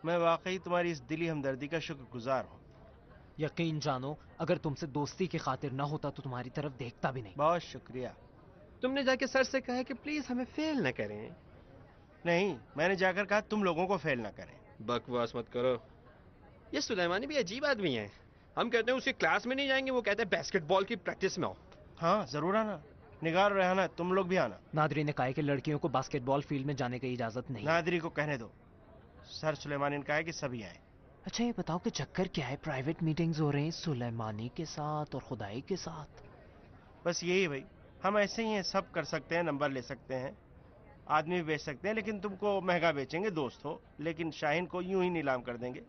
میں واقعی تمہاری اس دلی ہمدردی کا شکر گزار ہوں. یقین جانو اگر تم سے دوستی کی خاطر نہ ہوتا تو تمہاری طرف دیکھتا بھی نہیں. بہت شکریہ. تم نے جا کے سر سے کہا ہے کہ پلیز ہمیں فیل نہ کریں. نہیں، میں نے جا کر کہا تم لوگوں کو فیل نہ کریں. بکواس مت کرو. یہ سلیمانی بھی عجیب آدمی ہے. ہم کہتے ہیں اس کی کلاس میں نہیں جائیں گے، وہ کہتے ہیں بیسکٹ بال کی پریکٹس میں آؤ. ہاں ضرور آنا. نگار اور ریحانہ تم لوگ بھی آنا. نادری نے کہا ہے کہ لڑکیوں کو باسکٹ بال فیلڈ میں جانے کی اجازت نہیں. نادری کو کہنے دو. سر سلیمانی نے کہا ہے کہ سبھی آئیں. اچھا یہ بتاؤ کہ چکر کیا ہے؟ پرائیویٹ میٹنگز ہو رہے ہیں سلیمانی کے ساتھ اور خدائی کے ساتھ. بس یہی بھائی، ہم ایسے ہی ہیں، سب کر سکتے ہیں، نمبر لے سکتے ہیں، آدمی بھی بیچ سکتے ہیں، لیکن تم کو مہنگا بیچیں گے دوست ہو. لیکن شاہین کو یوں ہی نیلام کر دیں گے.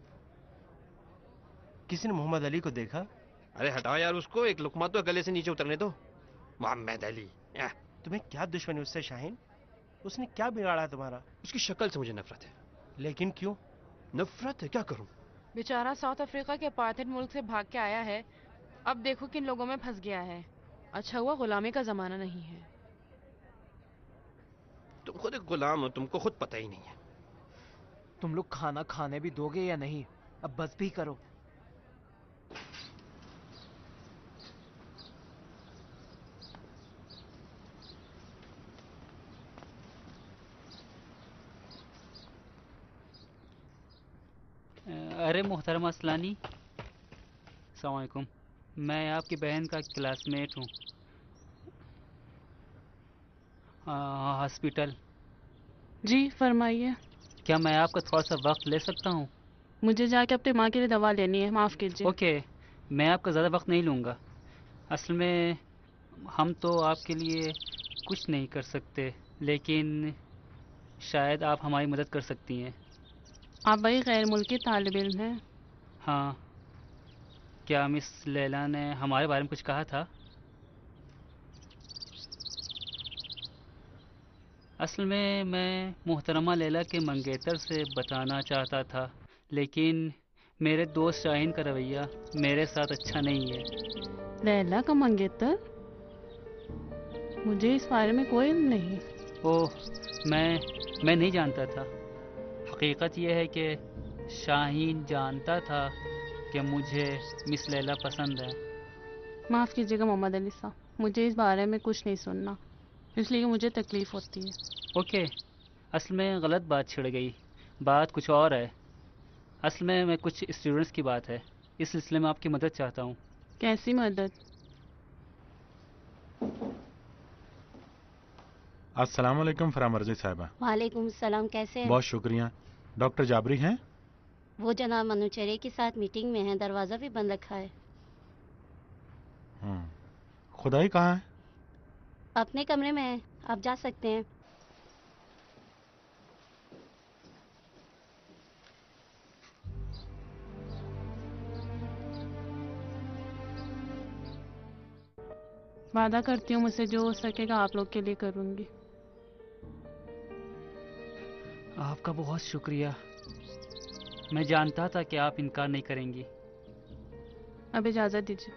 کسی نے محمد علی کو دیکھا؟ ارے ہٹاؤ یار اس کو، ایک لقمہ تو گلے سے نیچے اترنے دو. محمد علی تمہیں کیا دشمنی اس سے شاہین؟ اس نے کیا بگاڑا تمہارا؟ اس کی شکل سے مجھے نفرت ہے. لیکن کیوں نفرت ہے؟ کیا کروں؟ بیچارہ ساؤتھ افریقہ کے اپارتھائڈ ملک سے بھاگ کے آیا ہے، اب دیکھو کن لوگوں میں پھنس گیا ہے. اچھا ہوا غلامی کا زمانہ نہیں ہے. تم خود ایک غلام ہو، تم کو خود پتہ ہی نہیں ہے. تم لوگ کھانا کھانے بھی دو گے یا نہیں؟ اب بس بھی کرو. ارے محترم اسلانی، السلام علیکم. میں آپ کی بہن کا کلاس میٹ ہوں. ہاسپٹل. جی فرمائیے. کیا میں آپ کا تھوڑا سا وقت لے سکتا ہوں؟ مجھے جا کے اپنی ماں کے لیے دوا لینی ہے، معاف کیجیے. اوکے، میں آپ کا زیادہ وقت نہیں لوں گا. اصل میں ہم تو آپ کے لیے کچھ نہیں کر سکتے، لیکن شاید آپ ہماری مدد کر سکتی ہیں. آپ بھائی غیر ملکی طالب علم ہیں؟ ہاں. کیا مس لیلا نے ہمارے بارے میں کچھ کہا تھا؟ اصل میں محترمہ لیلا کے منگیتر سے بتانا چاہتا تھا، لیکن میرے دوست شاہین کا رویہ میرے ساتھ اچھا نہیں ہے. لیلا کا منگیتر؟ مجھے اس بارے میں کوئی علم نہیں. اوہ، میں نہیں جانتا تھا. حقیقت یہ ہے کہ شاہین جانتا تھا کہ مجھے مس لیلا پسند ہے. معاف کیجیے گا محمد علی صاحب، مجھے اس بارے میں کچھ نہیں سننا، اس لیے مجھے تکلیف ہوتی ہے. اوکے، اصل میں غلط بات چھڑ گئی. بات کچھ اور ہے. اصل میں کچھ اسٹوڈنٹس کی بات ہے، اس سلسلے میں آپ کی مدد چاہتا ہوں. کیسی مدد؟ السلام علیکم فرامرزی صاحبہ. وعلیکم السلام. کیسے ہیں؟ بہت شکریہ. ڈاکٹر جابری ہیں؟ وہ جناب منوچرے کے ساتھ میٹنگ میں ہیں، دروازہ بھی بند رکھا ہے. خدائی کہاں ہے؟ اپنے کمرے میں ہے، آپ جا سکتے ہیں. وعدہ کرتی ہوں مجھ سے جو ہو سکے گا آپ لوگ کے لیے کروں گی. آپ کا بہت شکریہ. میں جانتا تھا کہ آپ انکار نہیں کریں گی. اب اجازت دیجیے.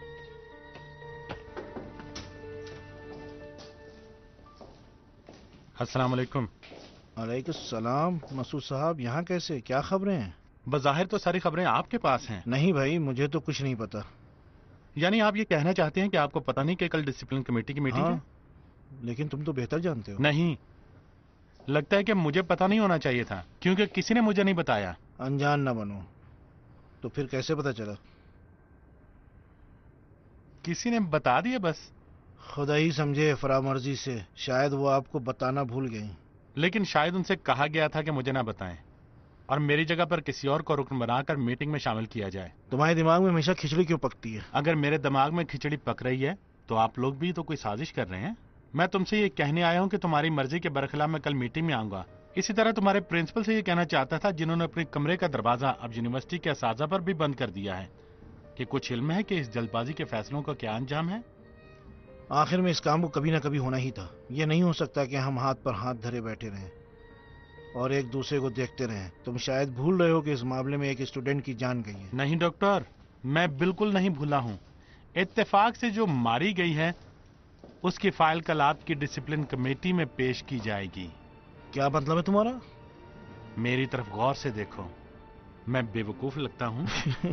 السلام علیکم. وعلیکم السلام. مسعود صاحب یہاں کیسے؟ کیا خبریں ہیں؟ بظاہر تو ساری خبریں آپ کے پاس ہیں. نہیں بھائی، مجھے تو کچھ نہیں پتا. یعنی آپ یہ کہنا چاہتے ہیں کہ آپ کو پتہ نہیں کہ کل ڈسپلن کمیٹی کی میٹنگ ہے؟ لیکن تم تو بہتر جانتے ہو. نہیں، لگتا ہے کہ مجھے پتہ نہیں ہونا چاہیے تھا، کیونکہ کسی نے مجھے نہیں بتایا. انجان نہ بنو. تو پھر کیسے پتا چلا؟ کسی نے بتا دیا بس. خدا ہی سمجھے فرامرزی سے، شاید وہ آپ کو بتانا بھول گئیں. لیکن شاید ان سے کہا گیا تھا کہ مجھے نہ بتائیں اور میری جگہ پر کسی اور کو رکن بنا کر میٹنگ میں شامل کیا جائے. تمہارے دماغ میں ہمیشہ کھچڑی کیوں پکتی ہے؟ اگر میرے دماغ میں کھچڑی پک رہی ہے تو آپ لوگ بھی تو کوئی سازش کر رہے ہیں. میں تم سے یہ کہنے آیا ہوں کہ تمہاری مرضی کے برخلاف میں کل میٹنگ میں آؤں گا. اسی طرح تمہارے پرنسپل سے یہ کہنا چاہتا تھا، جنہوں نے اپنے کمرے کا دروازہ اب یونیورسٹی کے اساتذہ پر بھی بند کر دیا ہے، کہ کچھ علم ہے کہ اس جلد بازی کے فیصلوں کا کیا انجام ہے. آخر میں اس کام کو کبھی نہ کبھی ہونا ہی تھا. یہ نہیں ہو سکتا کہ ہم ہاتھ پر ہاتھ دھرے بیٹھے رہیں اور ایک دوسرے کو دیکھتے رہیں. تم شاید بھول رہے ہو کہ اس معاملے میں ایک اسٹوڈنٹ کی جان گئی ہے. نہیں ڈاکٹر، میں بالکل نہیں بھولا ہوں. اتفاق سے جو ماری گئی ہے اس کی فائل کل آپ کی ڈسپلن کمیٹی میں پیش کی جائے گی. کیا مطلب ہے تمہارا؟ मेरी तरफ गौर से देखो, मैं बेवकूफ लगता हूँ?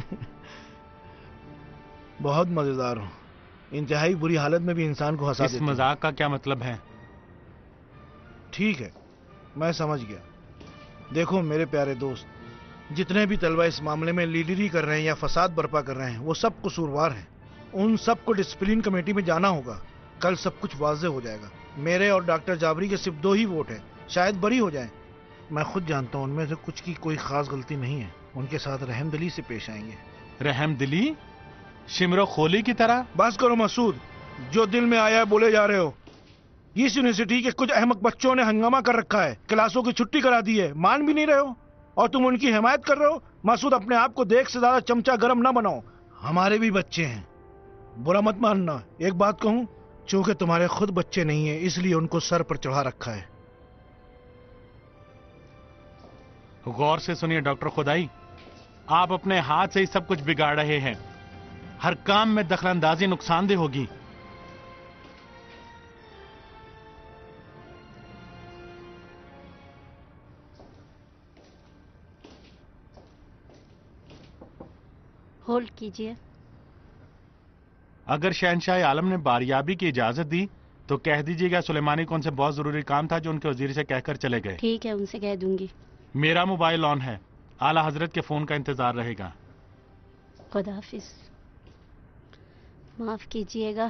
बहुत मजेदार हूँ, इंतहाई बुरी हालत में भी इंसान को हंसा इस देते हो। मजाक का क्या मतलब है? ठीक है, मैं समझ गया। देखो मेरे प्यारे दोस्त, जितने भी तलबा इस मामले में लीडरी कर रहे हैं या फसाद बर्पा कर रहे हैं, वो सब कसूरवार हैं। उन सब को डिसिप्लिन कमेटी में जाना होगा। कल सब कुछ वाज़ेह हो जाएगा। मेरे और डॉक्टर जाबरी के सिर्फ 2 ही वोट हैं, शायद बरी हो जाएं। मैं खुद जानता हूँ उनमें से कुछ की कोई खास गलती नहीं है। उनके साथ रहमदिली से पेश आएंगे। रहमदिली? शिमरो खोली की तरह? बस करो मसूद, जो दिल में आया है बोले जा रहे हो। इस यूनिवर्सिटी के कुछ अहमक बच्चों ने हंगामा कर रखा है, क्लासों की छुट्टी करा दी है, मान भी नहीं रहे हो और तुम उनकी हिमायत कर रहे हो। मसूद, अपने आप को देख से ज्यादा चमचा गरम ना बनाओ। हमारे भी बच्चे हैं, बुरा मत मानना। एक बात कहूं, चूंकि तुम्हारे खुद बच्चे नहीं है इसलिए उनको सर पर चढ़ा रखा है। गौर से सुनिए डॉक्टर खुदाई, आप अपने हाथ से ही सब कुछ बिगाड़ रहे हैं। हर काम में दखलंदाजी नुकसानदेह होगी। होल्ड कीजिए। अगर शहनशाह आलम ने बारियाबी की इजाजत दी तो कह दीजिएगा सुलेमानी को उनसे बहुत जरूरी काम था जो उनके वजीर से कहकर चले गए। ठीक है, उनसे कह दूंगी। मेरा मोबाइल ऑन है, आला हजरत के फोन का इंतजार रहेगा। खुदा हाफिज। माफ कीजिएगा।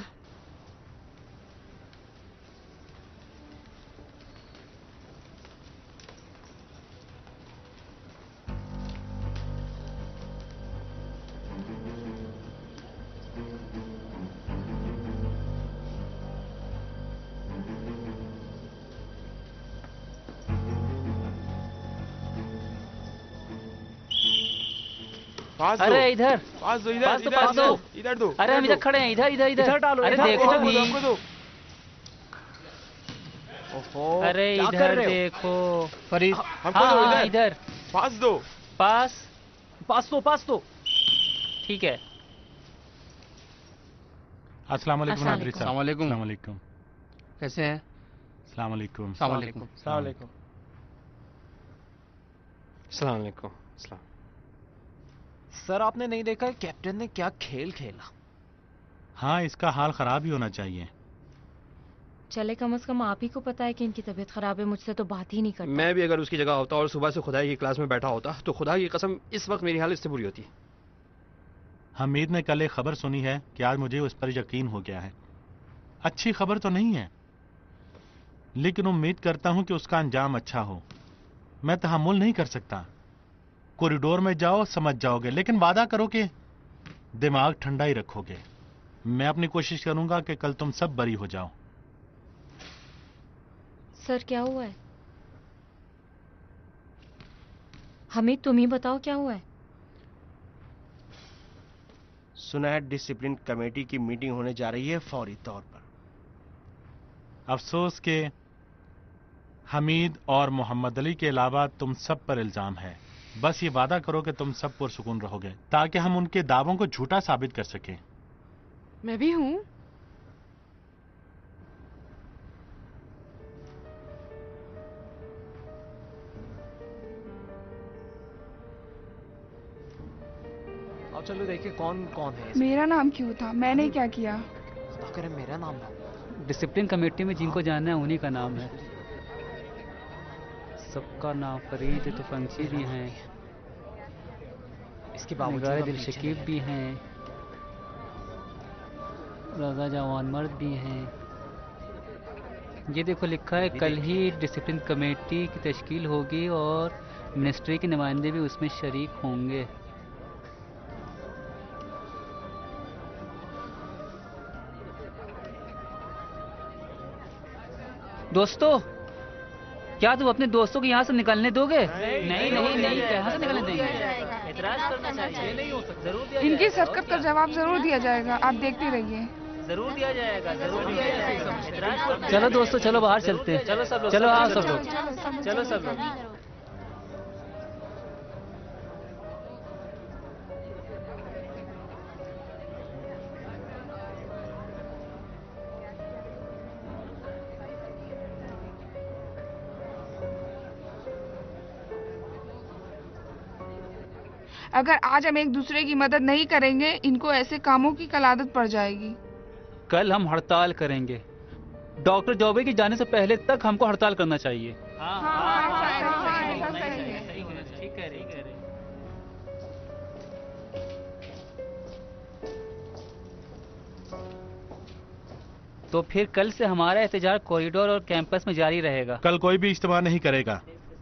अरे इधर पास दो, पास दो। इधर दो। अरे हम इधर खड़े हैं, इधर इधर इधर डालो, अरे इधर देखो हमको भी। दो, हमको दो। अरे क्या कर इधर रहे हो? देखो फरीद, हमको दो, हाँ इधर पास दो। पास तो ठीक है। अस्सलाम वालेकुम अस्सलाम नादरी साहब। अस्सलाम वालेकुम। अस्सलाम वालेकुम। कैसे हैं? अस्सलाम वालेकुम। अस्सलाम वालेकुम। अस्सलाम वालेकुम। अस्सलाम वालेकुम। अस्सलाम। सर आपने नहीं देखा कैप्टन ने क्या खेल खेला? हाँ, इसका हाल खराब ही होना चाहिए। चले कम से कम आप ही को पता है कि इनकी तबीयत खराब है, मुझसे तो बात ही नहीं करता। मैं भी अगर उसकी जगह होता और सुबह से खुदाई की क्लास में बैठा होता तो खुदा की कसम इस वक्त मेरी हालत इससे बुरी होती। हमीद ने कल एक खबर सुनी है कि आज मुझे उस पर यकीन हो गया है। अच्छी खबर तो नहीं है, लेकिन उम्मीद करता हूं कि उसका अंजाम अच्छा हो। मैं तहम्मुल नहीं कर सकता। कॉरिडोर में जाओ, समझ जाओगे, लेकिन वादा करो कि दिमाग ठंडा ही रखोगे। मैं अपनी कोशिश करूंगा कि कल तुम सब बरी हो जाओ। सर क्या हुआ है? हमीद तुम ही बताओ क्या हुआ है? सुना है डिसिप्लिन कमेटी की मीटिंग होने जा रही है फौरी तौर पर। अफसोस के हमीद और मोहम्मद अली के अलावा तुम सब पर इल्जाम है। बस ये वादा करो कि तुम सब पुरसुकून रहोगे ताकि हम उनके दावों को झूठा साबित कर सकें। मैं भी हूँ। अब चलो देखिए कौन कौन है। मेरा नाम क्यों था? मैंने क्या किया? खुदा करे मेरा नाम ना। डिसिप्लिन कमेटी में जिनको जानना है उन्हीं का नाम है। सबका नाम फरीद तुफंसी भी हैं, इसके बावजूद निगार हम दिल पीछे शकीब नहीं भी हैं, रजा जवान मर्द भी हैं। ये देखो लिखा है कल ही डिसिप्लिन कमेटी की तश्कील होगी और मिनिस्ट्री के नुमाइंदे भी उसमें शरीक होंगे। दोस्तों, क्या तुम अपने दोस्तों को यहाँ से निकलने दोगे? नहीं नहीं नहीं, कहाँ से निकलने देंगे? एतराज करना चाहिए। नहीं हो सकता, जरूर दिया इनकी जाएगा। सरकत का जवाब जरूर दिया जाएगा, आप देखते रहिए। जरूर दिया जाएगा, जरूर दिया जाएगा। चलो दोस्तों, चलो बाहर चलते हैं। चलो सब लोग, चलो हाँ सब लोग, चलो सब लोग। अगर आज हम एक दूसरे की मदद नहीं करेंगे, इनको ऐसे कामों की कल आदत पड़ जाएगी। कल हम हड़ताल करेंगे। डॉक्टर जॉबे की जाने से पहले तक हमको हड़ताल करना चाहिए। तो फिर कल से हमारा एहतजाज कॉरिडोर और कैंपस में जारी रहेगा। कल कोई भी इज्तिमा नहीं करेगा।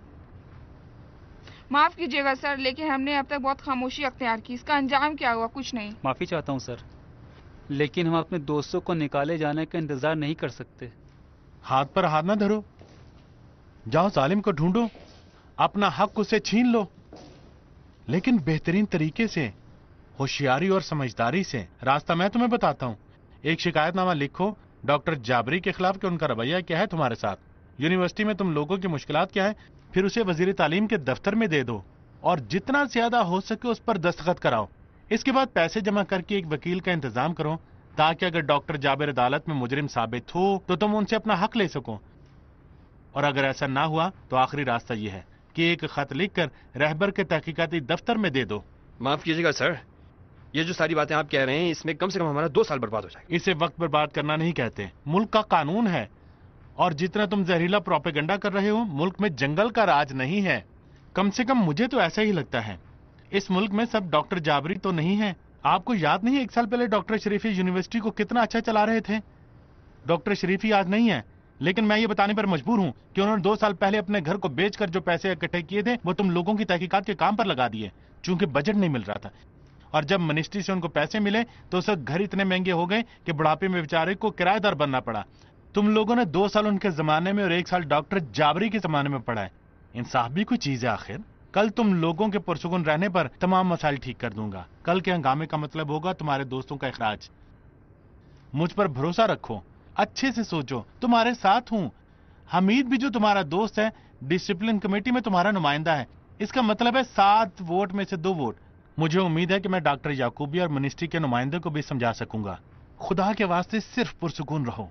माफ कीजिएगा सर, लेकिन हमने अब तक बहुत खामोशी अख्तियार की। इसका अंजाम क्या हुआ? कुछ नहीं। माफी चाहता हूँ सर, लेकिन हम अपने दोस्तों को निकाले जाने का इंतजार नहीं कर सकते। हाथ पर हाथ ना धरो, जाओ जालिम को ढूंढो, अपना हक उससे छीन लो, लेकिन बेहतरीन तरीके से, होशियारी और समझदारी से। रास्ता मैं तुम्हें बताता हूँ। एक शिकायतनामा लिखो डॉक्टर जाबरी के खिलाफ कि उनका रवैया क्या है तुम्हारे साथ, यूनिवर्सिटी में तुम लोगों की मुश्किलात क्या है, फिर उसे वजीर तालीम के दफ्तर में दे दो और जितना ज्यादा हो सके उस पर दस्तखत कराओ। इसके बाद पैसे जमा करके एक वकील का इंतजाम करो, ताकि अगर डॉक्टर जाबिर अदालत में मुजरिम साबित हो तो तुम उनसे अपना हक ले सको। और अगर ऐसा ना हुआ तो आखिरी रास्ता यह है कि एक खत लिखकर रहबर के तहकीकाती दफ्तर में दे दो। माफ कीजिएगा सर, ये जो सारी बातें आप कह रहे हैं, इसमें कम से कम हमारा 2 साल बर्बाद हो जाएगा। इसे वक्त बर्बाद करना नहीं कहते, मुल्क का कानून है। और जितना तुम जहरीला प्रोपेगेंडा कर रहे हो, मुल्क में जंगल का राज नहीं है। कम से कम मुझे तो ऐसा ही लगता है। इस मुल्क में सब डॉक्टर जाबरी तो नहीं है। आपको याद नहीं है 1 साल पहले डॉक्टर शरीफी यूनिवर्सिटी को कितना अच्छा चला रहे थे? डॉक्टर शरीफी आज नहीं है, लेकिन मैं ये बताने पर मजबूर हूं कि उन्होंने 2 साल पहले अपने घर को बेचकर जो पैसे इकट्ठे किए थे वो तुम लोगों की तहकीकात के काम पर लगा दिए, चूंकि बजट नहीं मिल रहा था। और जब मिनिस्ट्री से उनको पैसे मिले तो उसके घर इतने महंगे हो गए कि बुढ़ापे में बेचारे को किराएदार बनना पड़ा। तुम लोगों ने 2 साल उनके जमाने में और 1 साल डॉक्टर जाबरी के जमाने में पढ़ा है। इंसाफ भी कोई चीज है आखिर। कल तुम लोगों के पुरसुकून रहने पर तमाम मसाइल ठीक कर दूंगा। कल के हंगामे का मतलब होगा तुम्हारे दोस्तों का इखराज। मुझ पर भरोसा रखो, अच्छे से सोचो, तुम्हारे साथ हूं। हमीद भी जो तुम्हारा दोस्त है, डिसिप्लिन कमेटी में तुम्हारा नुमाइंदा है। इसका मतलब है 7 वोट में से 2 वोट। मुझे उम्मीद है कि मैं डॉक्टर याकूबी और मिनिस्ट्री के नुमाइंदे को भी समझा सकूंगा। खुदा के वास्ते सिर्फ पुरसुकून रहो।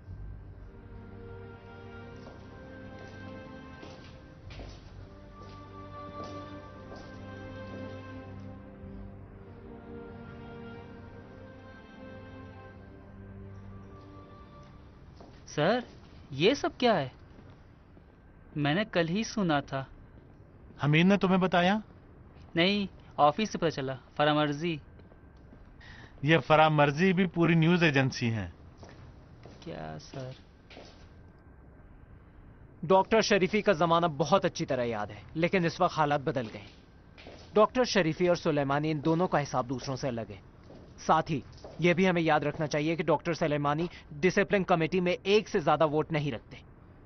सर, ये सब क्या है? मैंने कल ही सुना था। हमीद ने तुम्हें बताया? नहीं, ऑफिस से पता चला। फरामर्जी। ये फरामर्जी भी पूरी न्यूज एजेंसी है। क्या सर? डॉक्टर शरीफी का जमाना बहुत अच्छी तरह याद है, लेकिन इस वक्त हालात बदल गए। डॉक्टर शरीफी और सुलेमानी, इन दोनों का हिसाब दूसरों से अलग है। साथ ही यह भी हमें याद रखना चाहिए कि डॉक्टर सुलेमानी डिसिप्लिन कमेटी में 1 से ज्यादा वोट नहीं रखते।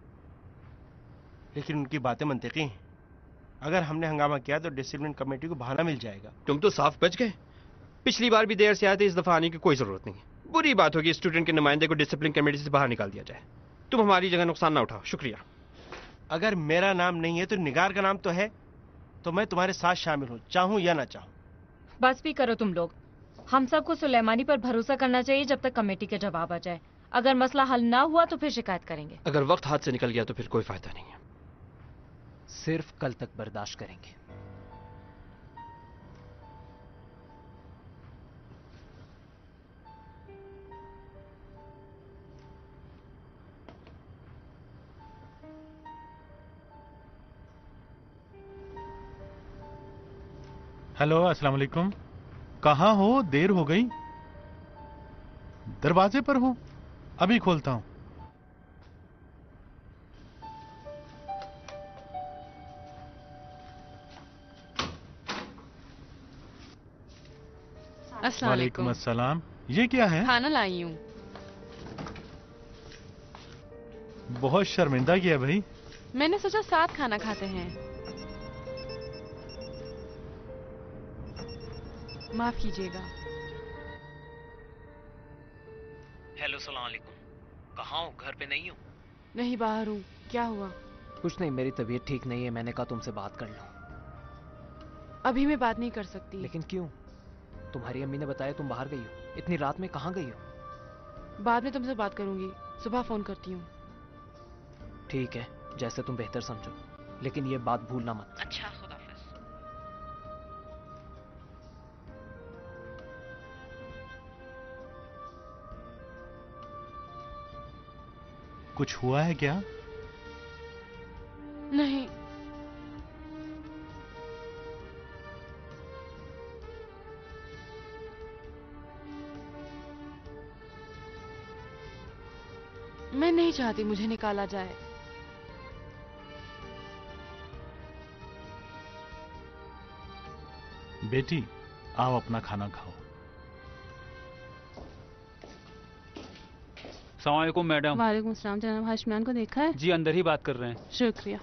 लेकिन उनकी बातें मंतिकी हैं। अगर हमने हंगामा किया तो डिसिप्लिन कमेटी को बहाना मिल जाएगा। तुम तो साफ बच गए। पिछली बार भी देर से आए थे, इस दफा आने की कोई जरूरत नहीं है। बुरी बात होगी स्टूडेंट के नुमाइंदे को डिसिप्लिन कमेटी से बाहर निकाल दिया जाए। तुम हमारी जगह नुकसान ना उठाओ। शुक्रिया। अगर मेरा नाम नहीं है तो निगार का नाम तो है, तो मैं तुम्हारे साथ शामिल हूं, चाहूं या ना चाहूं। बस भी करो तुम लोग। हम सबको सुलेमानी पर भरोसा करना चाहिए जब तक कमेटी का जवाब आ जाए। अगर मसला हल ना हुआ तो फिर शिकायत करेंगे। अगर वक्त हाथ से निकल गया तो फिर कोई फायदा नहीं है। सिर्फ कल तक बर्दाश्त करेंगे। हेलो, अस्सलाम वालेकुम। कहाँ हो? देर हो गई। दरवाजे पर हो? अभी खोलता हूं। अस्सलाम वालेकुम। अस्सलाम। ये क्या है? खाना लाई हूँ। बहुत शर्मिंदा किया भाई। मैंने सोचा साथ खाना खाते हैं। माफ कीजिएगा। हेलो, सलाम वालेकुम। कहाँ हो? घर पे नहीं हो? नहीं, बाहर हूँ। क्या हुआ? कुछ नहीं, मेरी तबीयत ठीक नहीं है। मैंने कहा तुमसे बात कर लूं। अभी मैं बात नहीं कर सकती। लेकिन क्यों? तुम्हारी अम्मी ने बताया तुम बाहर गई हो। इतनी रात में कहाँ गई हो? बाद में तुमसे बात करूंगी, सुबह फोन करती हूँ। ठीक है, जैसे तुम बेहतर समझो, लेकिन ये बात भूलना मत। अच्छा, खुदाफिज। कुछ हुआ है क्या? नहीं, मैं नहीं चाहती मुझे निकाला जाए। बेटी, आओ अपना खाना खाओ। अस्सलाम वालेकुम मैडम। वालेकुम सलाम। जनाब हाशमियान को देखा है? जी अंदर ही बात कर रहे हैं। शुक्रिया।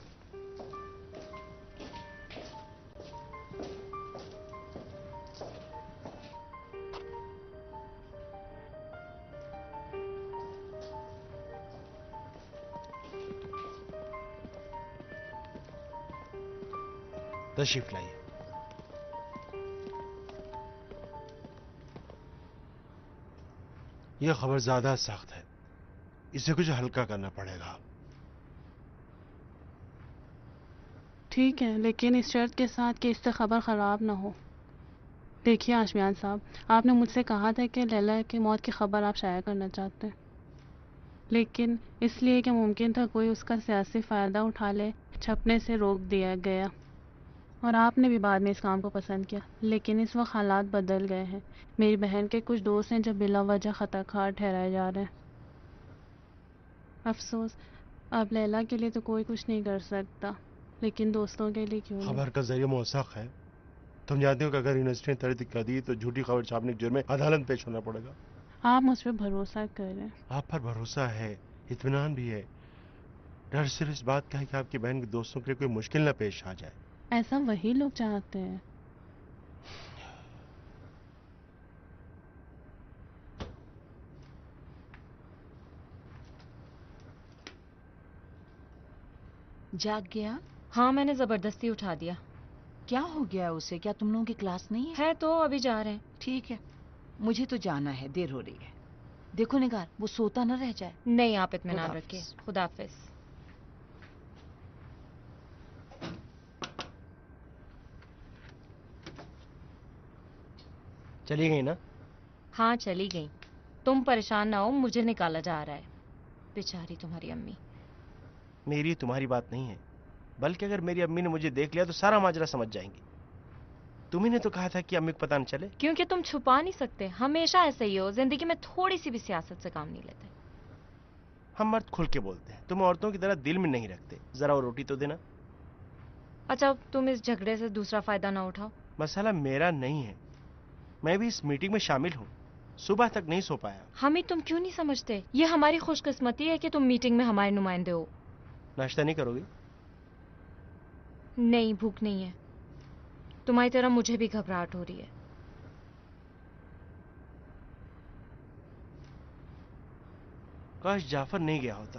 तशरीफ लाइए। यह खबर ज्यादा सख्त है, इसे कुछ हल्का करना पड़ेगा। ठीक है, लेकिन इस शर्त के साथ कि इससे खबर ख़राब ना हो। देखिए आशमियान साहब, आपने मुझसे कहा था कि लैला की मौत की खबर आप शाया करना चाहते हैं, लेकिन इसलिए कि मुमकिन था कोई उसका सियासी फ़ायदा उठा ले, छपने से रोक दिया गया। और आपने भी बाद में इस काम को पसंद किया, लेकिन इस वक्त हालात बदल गए हैं। मेरी बहन के कुछ दोस्त हैं जो बिला वजह खतरखार ठहराए जा रहे हैं। अफसोस, अब लैला के लिए तो कोई कुछ नहीं कर सकता, लेकिन दोस्तों के लिए क्यों नहीं? खबर का जरिया मौसाक है। तुम जानते हो कि अगर यूनिवर्सिटी ने तरह दिक्कत दी तो झूठी खबर छापने के जुर्म में अदालत में पेश होना पड़ेगा। आप मुझ पर भरोसा करें। आप पर भरोसा है, इत्मीनान भी है। डर सिर्फ इस बात का है कि आपकी बहन के दोस्तों के लिए कोई मुश्किल न पेश आ जाए। ऐसा वही लोग चाहते हैं। जाग गया? हाँ, मैंने जबरदस्ती उठा दिया। क्या हो गया उसे? क्या तुम लोगों की क्लास नहीं है? है तो अभी जा रहे हैं। ठीक है, मुझे तो जाना है, देर हो रही है। देखो निगार, वो सोता न रह जाए। नहीं, आप इत्मीनान खुदा रखिए। हाफिज। खुदा हाफिज। चली गई ना? हाँ, चली गई। तुम परेशान ना हो, मुझे निकाला जा रहा है। बेचारी तुम्हारी अम्मी। मेरी तुम्हारी बात नहीं है, बल्कि अगर मेरी अम्मी ने मुझे देख लिया तो सारा माजरा समझ जाएंगी। तुम्ही ने तो कहा था कि अम्मी को पता न चले। क्योंकि तुम छुपा नहीं सकते, हमेशा ऐसे ही हो। जिंदगी में थोड़ी सी भी सियासत से काम नहीं लेते। हम मर्द खुल के बोलते हैं, तुम औरतों की तरह दिल में नहीं रखते। जरा वो रोटी तो देना। अच्छा, तुम इस झगड़े से दूसरा फायदा ना उठाओ। मसला मेरा नहीं है, मैं भी इस मीटिंग में शामिल हूँ। सुबह तक नहीं सो पाया। हमें तुम क्यों नहीं समझते? ये हमारी खुशकिस्मती है कि तुम मीटिंग में हमारे नुमाइंदे हो। नाश्ता नहीं करोगी? नहीं, भूख नहीं है। तुम्हारी तरह मुझे भी घबराहट हो रही है। काश जाफर नहीं गया होता।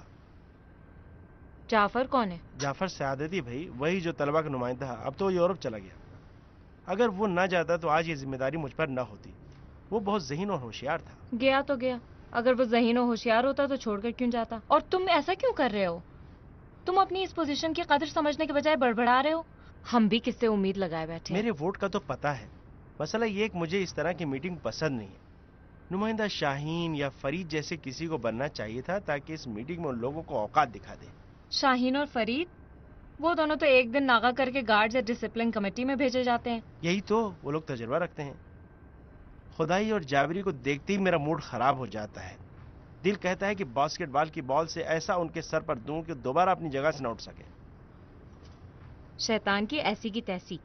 जाफर कौन है? जाफर सयादती भाई, वही जो तलबा का नुमाइंदा है। अब तो वो यूरोप चला गया। अगर वो ना जाता तो आज ये जिम्मेदारी मुझ पर न होती। वो बहुत ज़हीन और होशियार था। गया तो गया, अगर वो ज़हीन और होशियार होता तो छोड़कर क्यों जाता? और तुम ऐसा क्यों कर रहे हो? तुम अपनी इस पोजीशन की कदर समझने के बजाय बड़बड़ा रहे हो। हम भी किससे उम्मीद लगाए बैठे हैं। मेरे वोट का तो पता है। मसला ये कि मुझे इस तरह की मीटिंग पसंद नहीं है। नुमाइंदा शाहीन या फरीद जैसे किसी को बनना चाहिए था, ताकि इस मीटिंग में उन लोगों को औकात दिखा दे। शाहीन और फरीद, वो दोनों तो एक दिन नागा करके गार्ड्स या डिसिप्लिन कमेटी में भेजे जाते हैं। यही तो, वो लोग तजुर्बा रखते हैं। खुदाई और जाबरी को देखते ही मेरा मूड खराब हो जाता है। दिल कहता है कि बास्केटबॉल की बॉल से ऐसा उनके सर पर दूं कि दोबारा अपनी जगह से न उठ सके। शैतान की ऐसी की तैसी।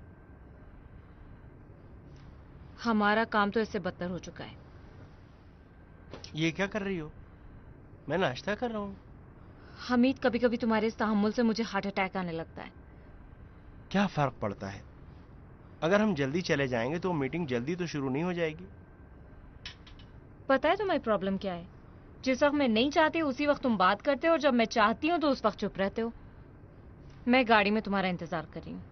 हमारा काम तो इससे बदतर हो चुका है। ये क्या कर रही हो? मैं नाश्ता कर रहा हूँ। हमीद, कभी कभी तुम्हारे इस तहम्मुल से मुझे हार्ट अटैक आने लगता है। क्या फर्क पड़ता है? अगर हम जल्दी चले जाएंगे तो मीटिंग जल्दी तो शुरू नहीं हो जाएगी। पता है तुम्हारी प्रॉब्लम क्या है? जिस वक्त मैं नहीं चाहती उसी वक्त तुम बात करते हो, और जब मैं चाहती हूँ तो उस वक्त चुप रहते हो। मैं गाड़ी में तुम्हारा इंतजार कर रही हूँ।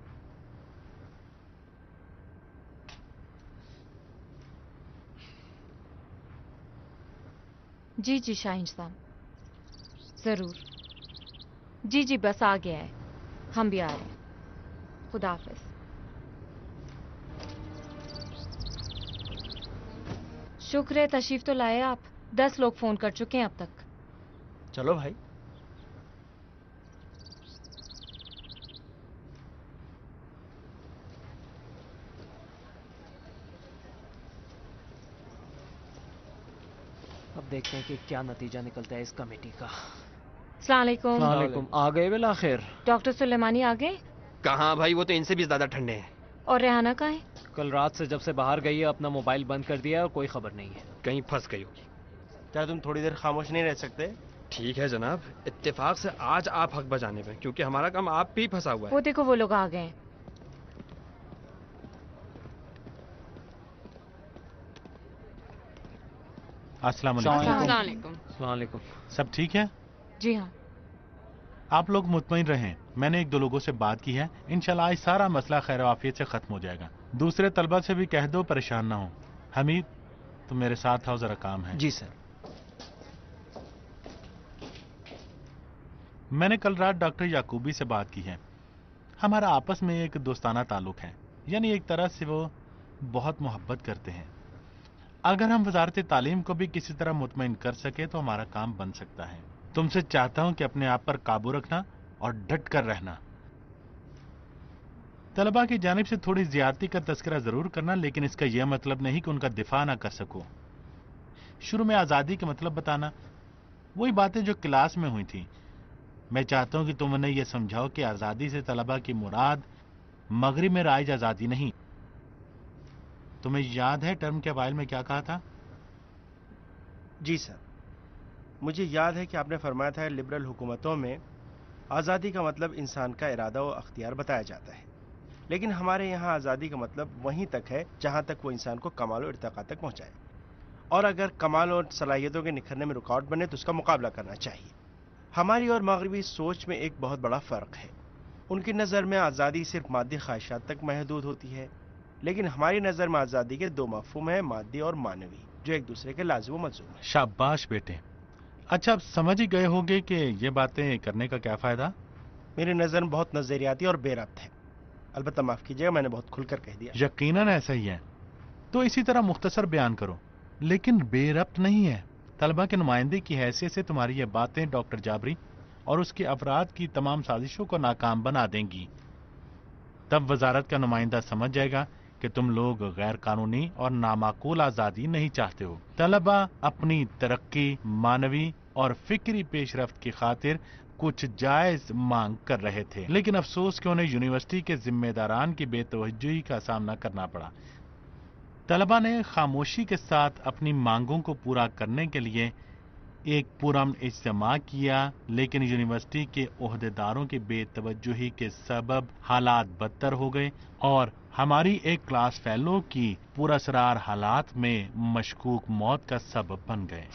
जी जी शाहीन साहब, जरूर। जी जी, बस आ गया है, हम भी आ रहे हैं। खुदा हाफिज। शुक्र है तशरीफ तो लाए आप। 10 लोग फोन कर चुके हैं अब तक। चलो भाई, अब देखते हैं कि क्या नतीजा निकलता है इस कमेटी का। अस्सलाम वालेकुम। वालेकुम। आ गए बिलाखिर। डॉक्टर सुलेमानी आ गए? कहाँ भाई, वो तो इनसे भी ज्यादा ठंडे हैं। और रेहाना कहाँ है? कल रात से जब से बाहर गई है अपना मोबाइल बंद कर दिया है और कोई खबर नहीं है। कहीं फंस गई होगी। क्या तुम थोड़ी देर खामोश नहीं रह सकते? ठीक है जनाब, इत्तेफाक से आज आप हक बजाने पे, क्योंकि हमारा काम आप भी फंसा हुआ है। वो देखो वो लोग आ गए हैं। अस्सलाम वालेकुम। सब ठीक है? जी हाँ। आप लोग मुतमईन रहें, मैंने एक दो लोगों से बात की है, इंशाल्लाह आज सारा मसला खैर आफियत से खत्म हो जाएगा। दूसरे तलबा से भी कह दो परेशान ना हो। हमीद तुम मेरे साथ आओ, जरा काम है। जी सर। मैंने कल रात डॉक्टर याकूबी से बात की है। हमारा आपस में एक दोस्ताना ताल्लुक है, यानी एक तरह से वो बहुत मोहब्बत करते हैं। अगर हम वजारत तालीम को भी किसी तरह मुतमईन कर सके तो हमारा काम बन सकता है। तुमसे चाहता हूं कि अपने आप पर काबू रखना और डट कर रहना। तलबा की जानिब से थोड़ी ज्यादती का तस्करा जरूर करना, लेकिन इसका यह मतलब नहीं कि उनका दिफा ना कर सको। शुरू में आजादी का मतलब बताना, वही बातें जो क्लास में हुई थी। मैं चाहता हूं कि तुम उन्हें यह समझाओ कि आजादी से तलबा की मुराद मगरिब में राइज आजादी नहीं। तुम्हें याद है टर्म के अवाइल में क्या कहा था? जी सर, मुझे याद है कि आपने फरमाया था लिबरल हुकूमतों में आज़ादी का मतलब इंसान का इरादा और अख्तियार बताया जाता है, लेकिन हमारे यहाँ आज़ादी का मतलब वहीं तक है जहाँ तक वो इंसान को कमाल और इर्तिका तक पहुँचाए, और अगर कमाल और सलाहियतों के निखरने में रुकावट बने तो उसका मुकाबला करना चाहिए। हमारी और मगरबी सोच में एक बहुत बड़ा फ़र्क है। उनकी नज़र में आज़ादी सिर्फ मादी ख्वाहिशात तक महदूद होती है, लेकिन हमारी नज़र में आज़ादी के दो मफहूम हैं, मादी और मानवी, जो एक दूसरे के लाज़िम व मलज़ूम है। शाबाश बेटे। अच्छा, अब समझ ही गए होंगे कि ये बातें करने का क्या फायदा? मेरी नज़र में बहुत नज़रियाती और बेरब्त है। अलबत्ता माफ़ कीजिएगा, मैंने बहुत खुलकर कह दिया। यकीनन ऐसा ही है, तो इसी तरह मुख्तसर बयान करो, लेकिन बेरब्त नहीं है। तलबा के नुमाइंदे की हैसियत से तुम्हारी ये बातें डॉक्टर जाबरी और उसके अफराद की तमाम साजिशों को नाकाम बना देंगी। तब वजारत का नुमाइंदा समझ जाएगा कि तुम लोग गैर कानूनी और नामाकूल आज़ादी नहीं चाहते हो। तलबा अपनी तरक्की, मानवी और फिक्री पेशरफ्त की खातिर कुछ जायज मांग कर रहे थे, लेकिन अफसोस कि उन्हें यूनिवर्सिटी के जिम्मेदारान की बेतवज्जुही का सामना करना पड़ा। तलबा ने खामोशी के साथ अपनी मांगों को पूरा करने के लिए एक पुरअमन इज्तिमा किया, लेकिन यूनिवर्सिटी के ओहदेदारों की बेतवज्जुही के सबब हालात बदतर हो गए और हमारी एक क्लास फेलो की पुरअसरार हालात में मशकूक मौत का सबब बन गए।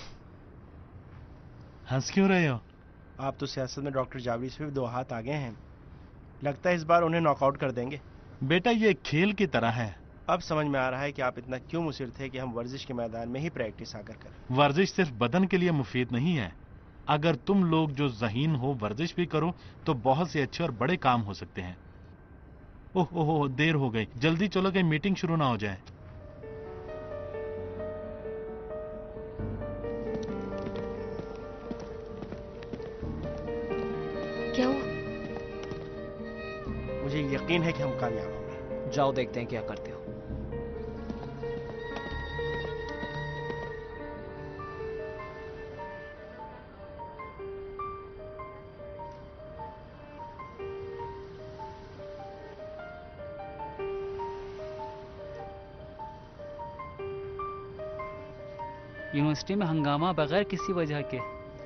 हंस क्यों रहे हो? आप तो सियासत में डॉक्टर जाबरी से भी दो हाथ आगे हैं। लगता है इस बार उन्हें नॉकआउट कर देंगे। बेटा, ये खेल की तरह है। अब समझ में आ रहा है कि आप इतना क्यों मुसिर थे कि हम वर्जिश के मैदान में ही प्रैक्टिस आकर करें। वर्जिश सिर्फ बदन के लिए मुफीद नहीं है। अगर तुम लोग जो ज़हीन हो वर्जिश भी करो तो बहुत से अच्छे और बड़े काम हो सकते हैं। ओह, देर हो गई, जल्दी चलो कहीं मीटिंग शुरू ना हो जाए। क्या हुआ? मुझे यकीन है कि हम कामयाब होंगे। जाओ देखते हैं क्या करते हो। यूनिवर्सिटी में हंगामा बगैर किसी वजह के।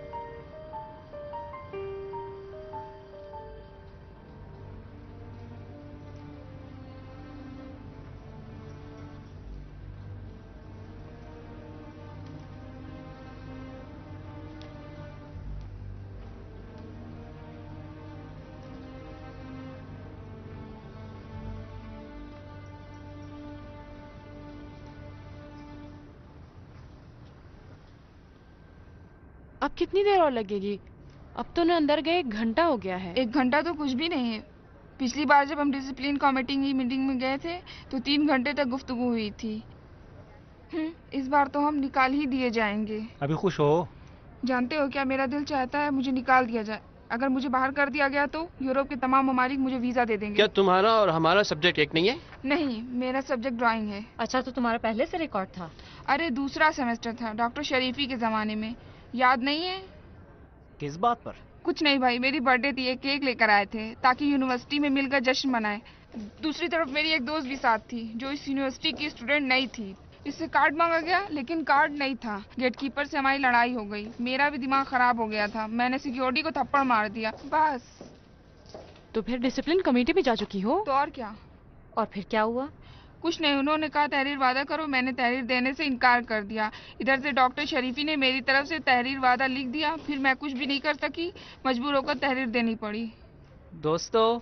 अब कितनी देर और लगेगी? अब तो ना अंदर गए 1 घंटा हो गया है। 1 घंटा तो कुछ भी नहीं है। पिछली बार जब हम डिसिप्लिन कमेटी की मीटिंग में गए थे तो 3 घंटे तक गुफ्तगू हुई थी। इस बार तो हम निकाल ही दिए जाएंगे। अभी खुश हो? जानते हो क्या, मेरा दिल चाहता है मुझे निकाल दिया जाए। अगर मुझे बाहर कर दिया गया तो यूरोप के तमाम ममालिक मुझे वीजा दे देंगे। क्या तुम्हारा और हमारा सब्जेक्ट एक नहीं है? नहीं, मेरा सब्जेक्ट ड्राइंग है। अच्छा, तो तुम्हारा पहले से रिकॉर्ड था? अरे दूसरा सेमेस्टर था, डॉक्टर शरीफी के ज़माने में, याद नहीं है? किस बात पर? कुछ नहीं भाई, मेरी बर्थडे थी, एक केक लेकर आए थे ताकि यूनिवर्सिटी में मिलकर जश्न मनाए। दूसरी तरफ मेरी एक दोस्त भी साथ थी जो इस यूनिवर्सिटी की स्टूडेंट नहीं थी। इससे कार्ड मांगा गया लेकिन कार्ड नहीं था। गेट कीपर से हमारी लड़ाई हो गई, मेरा भी दिमाग खराब हो गया था, मैंने सिक्योरिटी को थप्पड़ मार दिया, बस। तो फिर डिसिप्लिन कमेटी भी जा चुकी हो? तो और क्या। और फिर क्या हुआ? कुछ नहीं, उन्होंने कहा तहरीर वादा करो, मैंने तहरीर देने से इनकार कर दिया। इधर से डॉक्टर शरीफी ने मेरी तरफ से तहरीर वादा लिख दिया, फिर मैं कुछ भी नहीं कर सकी, मजबूर होकर तहरीर देनी पड़ी। दोस्तों,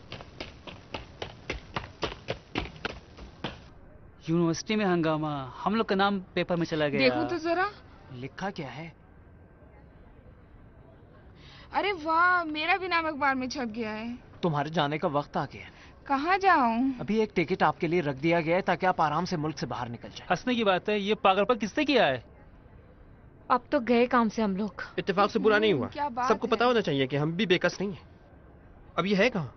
यूनिवर्सिटी में हंगामा, हम लोग का नाम पेपर में चला गया। देखो तो जरा। लिखा क्या है? अरे वाह, मेरा भी नाम अखबार में छप गया है। तुम्हारे जाने का वक्त आ गया। कहाँ जाऊं? अभी एक टिकट आपके लिए रख दिया गया है ताकि आप आराम से मुल्क से बाहर निकल जाएं। हंसने की बात है, ये पागलपन किसने किया है? अब तो गए काम से हम लोग। इत्तेफाक से बुरा नहीं हुआ, क्या बात सबको है? पता होना चाहिए कि हम भी बेकस नहीं है। अब ये है कहाँ?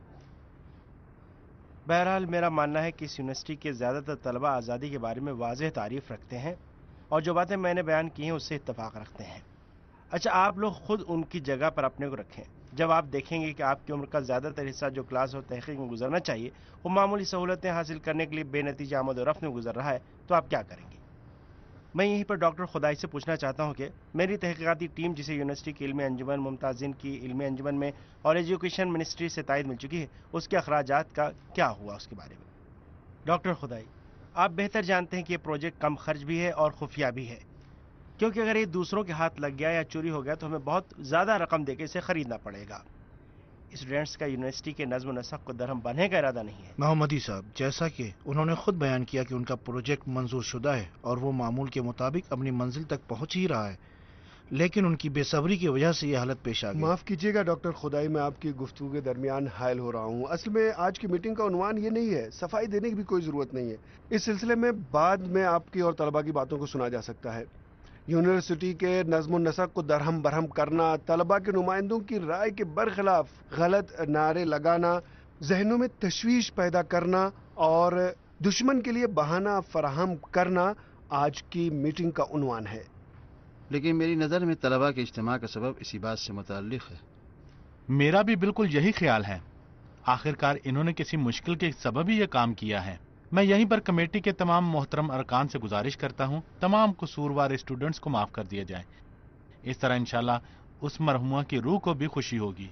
बहरहाल मेरा मानना है कि इस यूनिवर्सिटी के ज़्यादातर तलबा आज़ादी के बारे में वाज़ेह तारीफ़ रखते हैं और जो बातें मैंने बयान की हैं उससे इत्तेफाक रखते हैं। अच्छा, आप लोग खुद उनकी जगह पर अपने को रखें। जब आप देखेंगे कि आपकी उम्र का ज़्यादातर हिस्सा जो क्लास और तहक़ीक़ में गुजरना चाहिए वो मामूली सहूलतें हासिल करने के लिए बेनतीजा आमद और रफ्त में गुजर रहा है, तो आप क्या करेंगे? मैं यहीं पर डॉक्टर खुदाई से पूछना चाहता हूं कि मेरी तहक़ीक़ाती टीम जिसे यूनिवर्सिटी की इल्मी अंजुमन, मुमताज़िन की इल्मी अंजुमन में और एजुकेशन मिनिस्ट्री से तायद मिल चुकी है, उसके अखराजात का क्या हुआ उसके बारे में? डॉक्टर खुदाई, आप बेहतर जानते हैं कि ये प्रोजेक्ट कम खर्च भी है और खुफिया भी है, क्योंकि अगर ये दूसरों के हाथ लग गया या चोरी हो गया तो हमें बहुत ज़्यादा रकम देकर इसे ख़रीदना पड़ेगा। स्टूडेंट्स का यूनिवर्सिटी के नज़्म नसक़ को दरहम बनने का इरादा नहीं है। मोहम्मदी साहब, जैसा कि उन्होंने खुद बयान किया कि उनका प्रोजेक्ट मंजूर शुदा है और वो मामूल के मुताबिक अपनी मंजिल तक पहुंच ही रहा है, लेकिन उनकी बेसब्री की वजह से ये हालत पेश आ गई। माफ़ कीजिएगा डॉक्टर खुदाई, मैं आपकी गुफ्तगू के दरमियान हायल हो रहा हूँ। असल में आज की मीटिंग का उन्वान ये नहीं है, सफाई देने की भी कोई ज़रूरत नहीं है। इस सिलसिले में बाद में आपकी और तलबा की बातों को सुना जा सकता है। यूनिवर्सिटी के नज़्म नसक़ को दरहम बरहम करना, तलबा के नुमाइंदों की राय के बरखिलाफ गलत नारे लगाना, जहनों में तशवीश पैदा करना और दुश्मन के लिए बहाना फराहम करना आज की मीटिंग का उन्वान है। लेकिन मेरी नज़र में तलबा के इज्तिमा का सबब इसी बात से मुताल्लिक़ है। मेरा भी बिल्कुल यही ख्याल है। आखिरकार इन्होंने किसी मुश्किल के सबब ही यह काम किया है। मैं यहीं पर कमेटी के तमाम मोहतरम अरकान से गुजारिश करता हूं, तमाम कसूरवार स्टूडेंट्स को माफ कर दिया जाए। इस तरह इंशाल्लाह उस मरहुमा की रूह को भी खुशी होगी।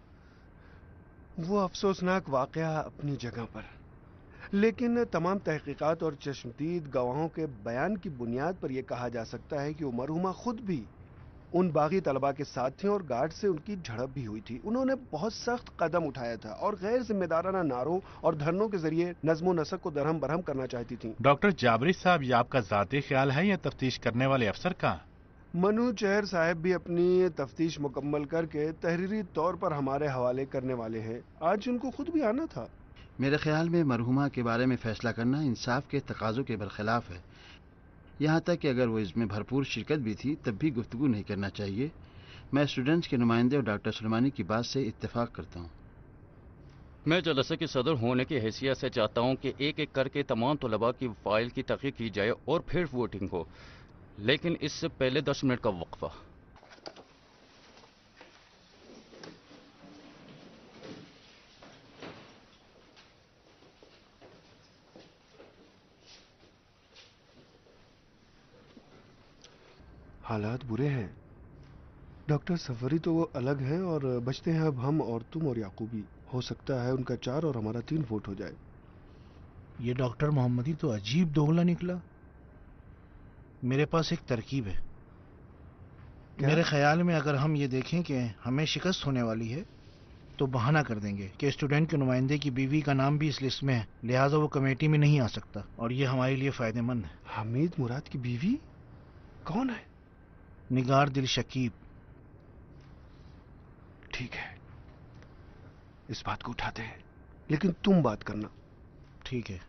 वो अफसोसनाक वाक़या अपनी जगह पर, लेकिन तमाम तहकीकात और चश्मदीद गवाहों के बयान की बुनियाद पर यह कहा जा सकता है कि वो मरहुमा खुद भी उन बागी तलबा के साथ थी और गार्ड से उनकी झड़प भी हुई थी। उन्होंने बहुत सख्त कदम उठाया था और गैर जिम्मेदाराना नारों और धरनों के जरिए नज़्म नसक़ को दरहम बरहम करना चाहती थी। डॉक्टर जाबरी साहब, ये आपका ज़ाती ख्याल है या तफ्तीश करने वाले अफसर का? मनु चहर साहब भी अपनी तफ्तीश मुकम्मल करके तहरीरी तौर पर हमारे हवाले करने वाले हैं। आज उनको खुद भी आना था। मेरे ख्याल में मरहुमा के बारे में फैसला करना इंसाफ के तकाज़ों के बरखिलाफ है। यहाँ तक कि अगर वो इसमें भरपूर शिरकत भी थी तब भी गुफ्तगू नहीं करना चाहिए। मैं स्टूडेंट्स के नुमाइंदे और डॉक्टर सुलेमानी की बात से इत्तेफाक करता हूँ। मैं जलसे के सदर होने की हैसियत से चाहता हूँ कि एक एक करके तमाम तलबा की फाइल की तहक़ीक़ की जाए और फिर वोटिंग हो, लेकिन इससे पहले 10 मिनट का वक्फा। हालात बुरे हैं डॉक्टर। सफरी तो वो अलग हैं और बचते हैं अब हम और तुम और याकूबी। हो सकता है उनका 4 और हमारा 3 वोट हो जाए। ये डॉक्टर मोहम्मदी तो अजीब दोगला निकला। मेरे पास एक तरकीब है। मेरे ख्याल में अगर हम ये देखें कि हमें शिकस्त होने वाली है तो बहाना कर देंगे कि स्टूडेंट के नुमाइंदे की बीवी का नाम भी इस लिस्ट में है, लिहाजा वो कमेटी में नहीं आ सकता और ये हमारे लिए फायदेमंद है। हमीद मुराद की बीवी कौन है? निगार दिल शकीब। ठीक है, इस बात को उठाते हैं, लेकिन तुम बात करना। ठीक है।